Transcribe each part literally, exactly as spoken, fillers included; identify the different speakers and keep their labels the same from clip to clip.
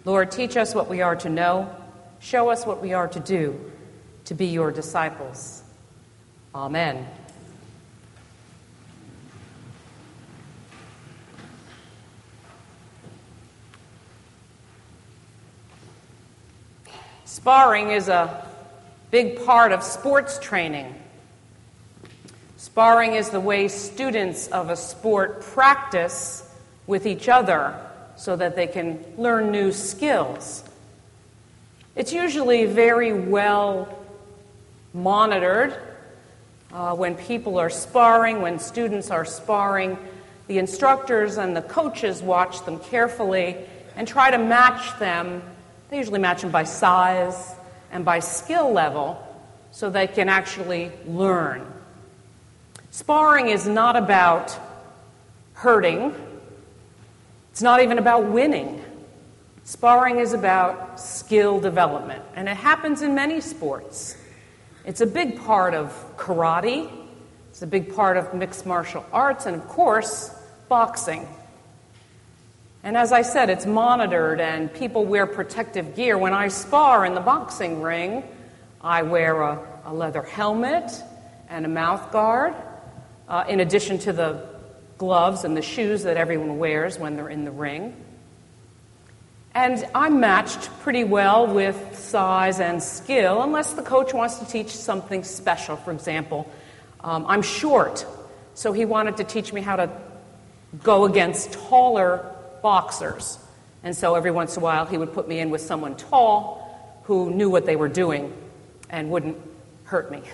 Speaker 1: Lord, teach us what we are to know. Show us what we are to do to be your disciples. Amen. Sparring is a big part of sports training. Sparring is the way students of a sport practice with each other so that they can learn new skills. It's usually very well monitored uh, when people are sparring, when students are sparring. The instructors and the coaches watch them carefully and try to match them. They usually match them by size and by skill level so they can actually learn. Sparring is not about hurting. It's not even about winning. Sparring is about skill development, and it happens in many sports. It's a big part of karate. It's a big part of mixed martial arts, and of course, boxing. And as I said, it's monitored, and people wear protective gear. When I spar in the boxing ring, I wear a, a leather helmet and a mouth guard, uh, in addition to the gloves and the shoes that everyone wears when they're in the ring. And I'm matched pretty well with size and skill, unless the coach wants to teach something special. For example, um, I'm short, so he wanted to teach me how to go against taller boxers. And so every once in a while he would put me in with someone tall who knew what they were doing and wouldn't hurt me.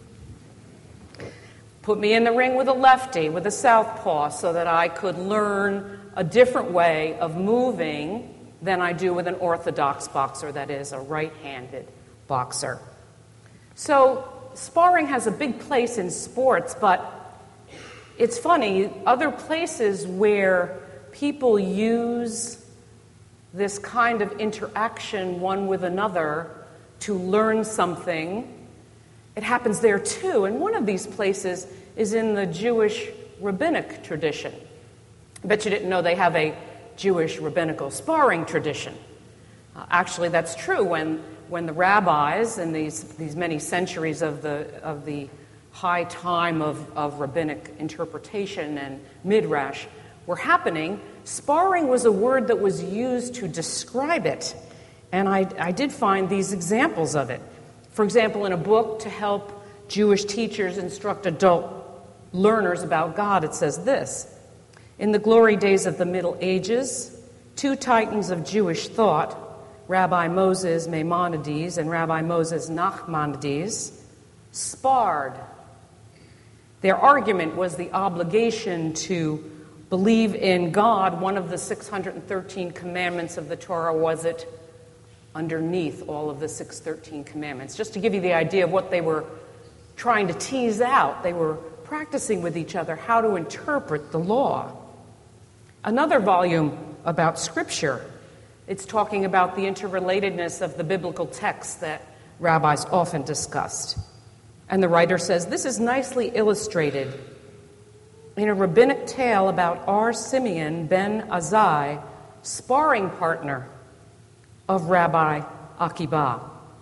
Speaker 1: Put me in the ring with a lefty, with a southpaw, so that I could learn a different way of moving than I do with an orthodox boxer, that is, a right-handed boxer. So sparring has a big place in sports, but it's funny, other places where people use this kind of interaction one with another to learn something, it happens there too. And one of these places is in the Jewish rabbinic tradition. I bet you didn't know they have a Jewish rabbinical sparring tradition. Uh, actually, that's true. When when the rabbis in these these many centuries of the of the high time of, of rabbinic interpretation and midrash were happening, sparring was a word that was used to describe it. And I, I did find these examples of it. For example, in a book to help Jewish teachers instruct adult learners about God, it says this: in the glory days of the Middle Ages, two titans of Jewish thought, Rabbi Moses Maimonides and Rabbi Moses Nachmanides, sparred. Their argument was the obligation to believe in God. One of the six hundred thirteen commandments of the Torah, was it underneath all of the six hundred thirteen commandments? Just to give you the idea of what they were trying to tease out. They were practicing with each other how to interpret the law. Another volume about Scripture, it's talking about the interrelatedness of the biblical texts that rabbis often discussed. And the writer says, this is nicely illustrated in a rabbinic tale about R. Simeon ben Azai, sparring partner of Rabbi Akiba.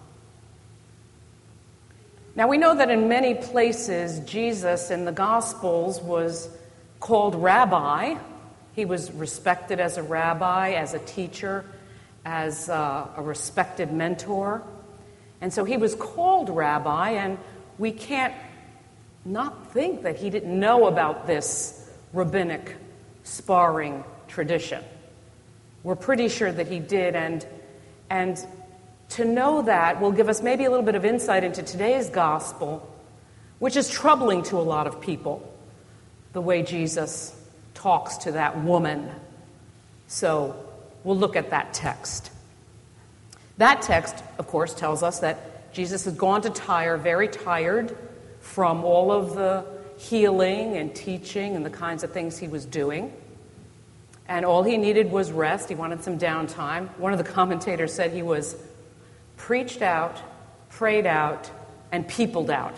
Speaker 1: Now we know that in many places Jesus in the Gospels was called rabbi. He was respected as a rabbi, as a teacher, as uh, a respected mentor. And so he was called rabbi, and we can't not think that he didn't know about this rabbinic sparring tradition. We're pretty sure that he did, and and to know that will give us maybe a little bit of insight into today's gospel, which is troubling to a lot of people, the way Jesus talks to that woman. So we'll look at that text. That text, of course, tells us that Jesus had gone to Tyre very tired from all of the healing and teaching and the kinds of things he was doing. And all he needed was rest. He wanted some downtime. One of the commentators said he was preached out, prayed out, and peopled out.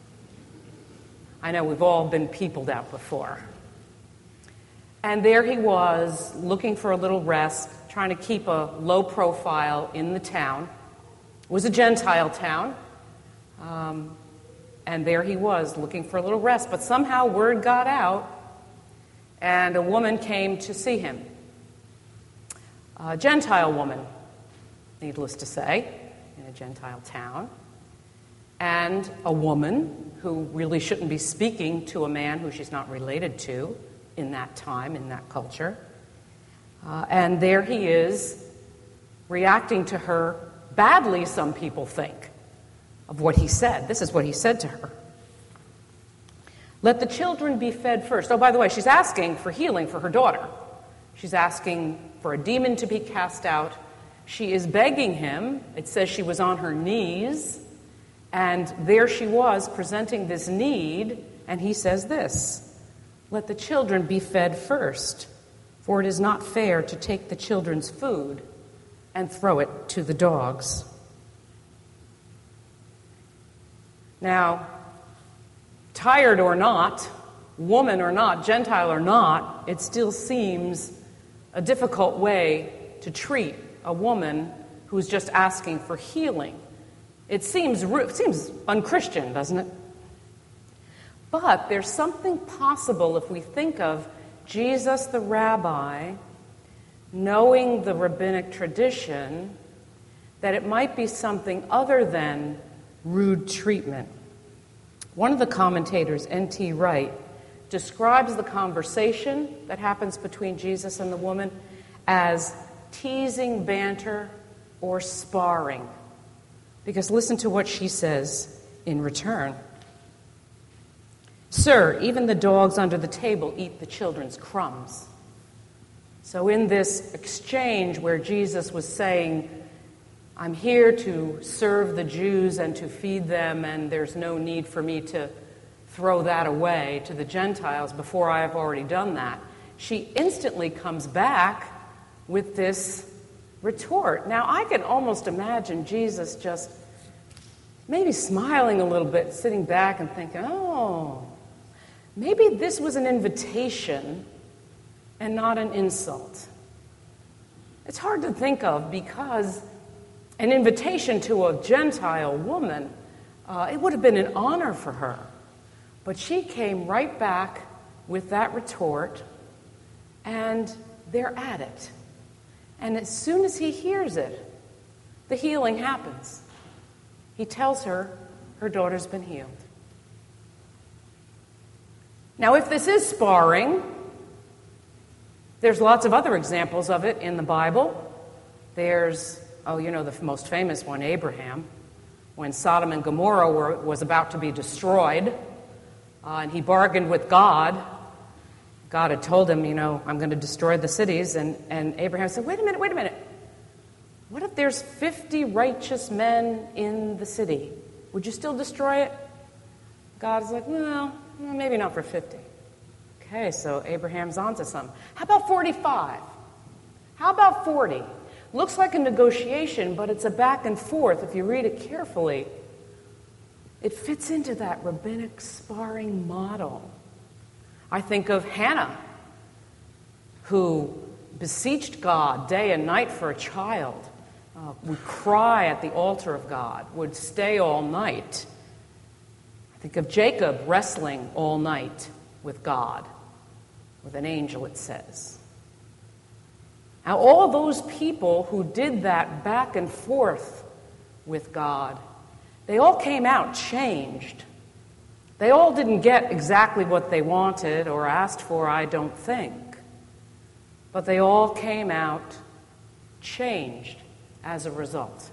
Speaker 1: I know we've all been peopled out before. And there he was, looking for a little rest, trying to keep a low profile in the town. It was a Gentile town, um, and there he was looking for a little rest. But somehow word got out, and a woman came to see him. A Gentile woman, needless to say, in a Gentile town. And a woman who really shouldn't be speaking to a man who she's not related to in that time, in that culture. Uh, and there he is, reacting to her badly, some people think, of what he said. This is what he said to her. Let the children be fed first. Oh, by the way, she's asking for healing for her daughter. She's asking for a demon to be cast out. She is begging him. It says she was on her knees. And there she was presenting this need, and he says this, let the children be fed first, for it is not fair to take the children's food and throw it to the dogs. Now, tired or not, woman or not, Gentile or not, it still seems a difficult way to treat a woman who's just asking for healing. It seems it seems unchristian, doesn't it? But there's something possible if we think of Jesus the rabbi, knowing the rabbinic tradition, that it might be something other than rude treatment. One of the commentators, N T Wright, describes the conversation that happens between Jesus and the woman as teasing, banter, or sparring. Because listen to what she says in return. Sir, even the dogs under the table eat the children's crumbs. So in this exchange where Jesus was saying, I'm here to serve the Jews and to feed them, and there's no need for me to throw that away to the Gentiles before I have already done that, she instantly comes back with this retort. Now, I can almost imagine Jesus just maybe smiling a little bit, sitting back and thinking, oh, maybe this was an invitation and not an insult. It's hard to think of because an invitation to a Gentile woman, uh, it would have been an honor for her. But she came right back with that retort, and they're at it. And as soon as he hears it, the healing happens. He tells her her daughter's been healed. Now, if this is sparring, there's lots of other examples of it in the Bible. There's, oh, you know, the most famous one, Abraham, when Sodom and Gomorrah were, was about to be destroyed, uh, and he bargained with God. God had told him, you know, I'm going to destroy the cities, and, and Abraham said, wait a minute, wait a minute. What if there's fifty righteous men in the city? Would you still destroy it? God's like, well, maybe not for fifty. Okay, so Abraham's onto something. How about forty-five? How about forty? Looks like a negotiation, but it's a back and forth. If you read it carefully, it fits into that rabbinic sparring model. I think of Hannah, who beseeched God day and night for a child, uh, would cry at the altar of God, would stay all night. I think of Jacob wrestling all night with God, with an angel, it says. Now, all those people who did that back and forth with God, they all came out changed. They all didn't get exactly what they wanted or asked for, I don't think. But they all came out changed as a result.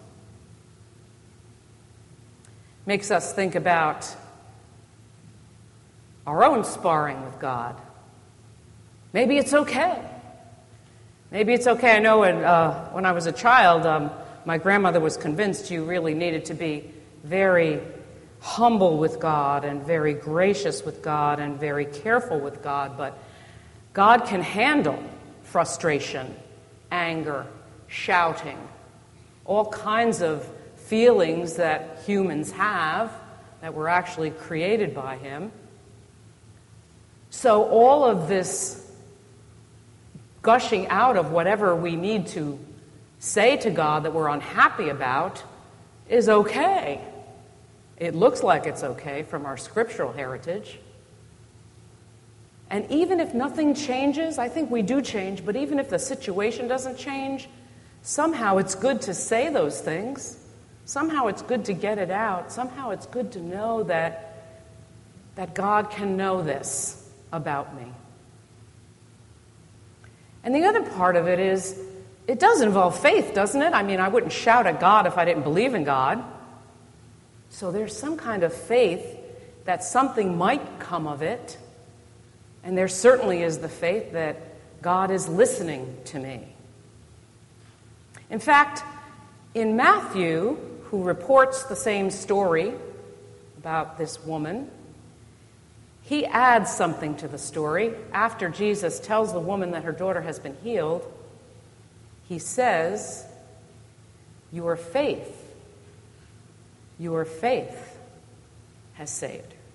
Speaker 1: Makes us think about our own sparring with God. Maybe it's okay. Maybe it's okay. I know when, uh, when I was a child, um, my grandmother was convinced you really needed to be very humble with God and very gracious with God and very careful with God, but God can handle frustration, anger, shouting, all kinds of feelings that humans have that were actually created by Him. So all of this gushing out of whatever we need to say to God that we're unhappy about is okay. It looks like it's okay from our scriptural heritage. And even if nothing changes, I think we do change, but even if the situation doesn't change, somehow it's good to say those things. Somehow it's good to get it out. Somehow it's good to know that, that God can know this about me. And the other part of it is, it does involve faith, doesn't it? I mean, I wouldn't shout at God if I didn't believe in God. So there's some kind of faith that something might come of it. And there certainly is the faith that God is listening to me. In fact, in Matthew, who reports the same story about this woman, he adds something to the story. After Jesus tells the woman that her daughter has been healed, he says, "Your faith, your faith has saved her."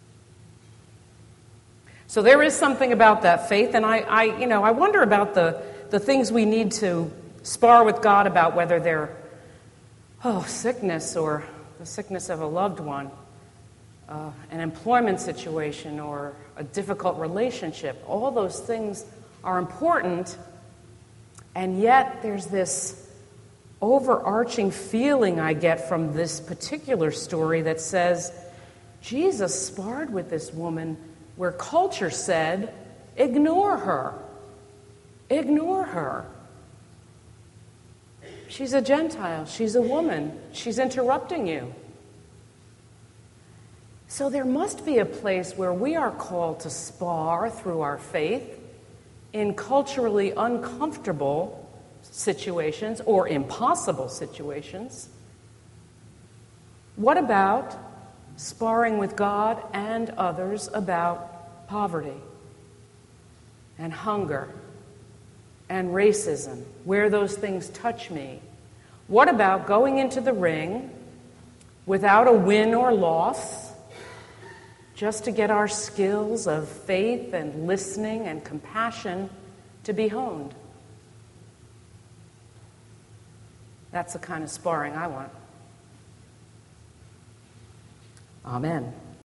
Speaker 1: So there is something about that faith, and I, I you know, I wonder about the, the things we need to spar with God about, whether they're, oh, sickness or the sickness of a loved one, uh, an employment situation or a difficult relationship. All those things are important, and yet there's this overarching feeling I get from this particular story that says Jesus sparred with this woman where culture said, ignore her. Ignore her. She's a Gentile. She's a woman. She's interrupting you. So there must be a place where we are called to spar through our faith in culturally uncomfortable situations or impossible situations. What about sparring with God and others about poverty and hunger and racism, where those things touch me? What about going into the ring without a win or loss, just to get our skills of faith and listening and compassion to be honed? That's the kind of sparring I want. Amen.